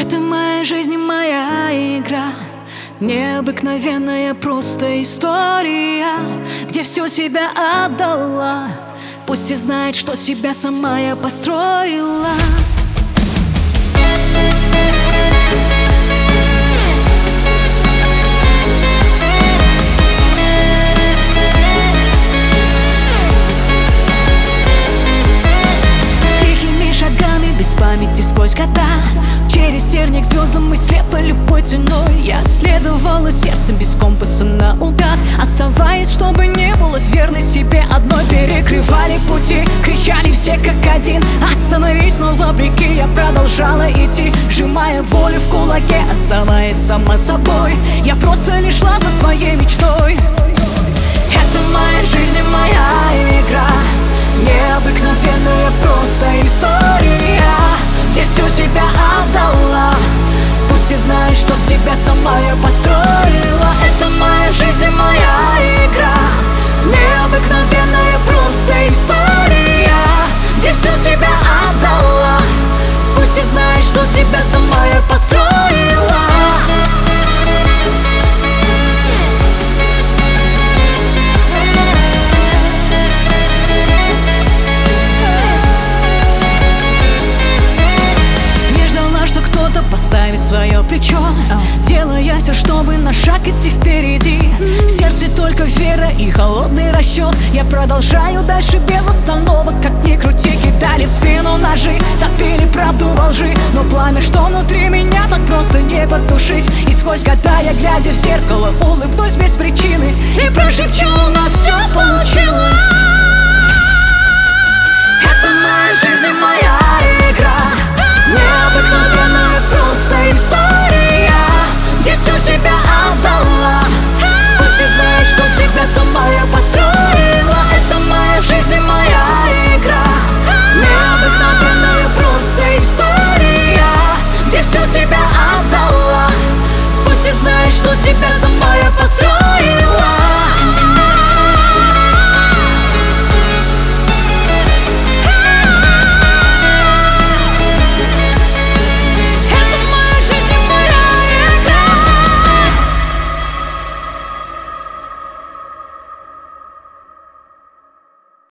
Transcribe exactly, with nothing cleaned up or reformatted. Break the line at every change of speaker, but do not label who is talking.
Это моя жизнь и моя игра, необыкновенная просто история, где все себя отдала. Пусть все знают, что себя сама я построила. Тихими шагами, без памяти сквозь года, через терник к звездам мы слепо любой ценой. Я следовала сердцем без компаса наугад, оставаясь, чтобы не было верной себе одной. Перекрывали пути, кричали все как один: остановись, но вопреки я продолжала идти, сжимая волю в кулаке, оставаясь сама собой. Я просто лишь шла за своей мечтой. Это моя жизнь и моя игра, необыкновенная просто история, где все себя отдала. Пусть все знают, что себя сама я построила. Это моя жизнь и моя игра, необыкновенная просто история, где все себя отдала. Пусть все знают, что себя сама я построила. Подставить свое плечо, делая все, чтобы на шаг идти впереди. В сердце только вера и холодный расчет. Я продолжаю дальше без остановок, как ни крути. Кидали в спину ножи, топили правду во лжи, но пламя, что внутри меня, так просто не потушить. И сквозь года я, глядя в зеркало, улыбнусь без причины и прошепчу: у нас все получилось. Это моя жизнь и моя игра, необыкновенная просто история, где все себя отдала. Пусть все знают, что себя сама я построила. Это моя жизнь и моя игра, необыкновенная просто история, где все себя отдала. Пусть все знают, что себя сама я построила.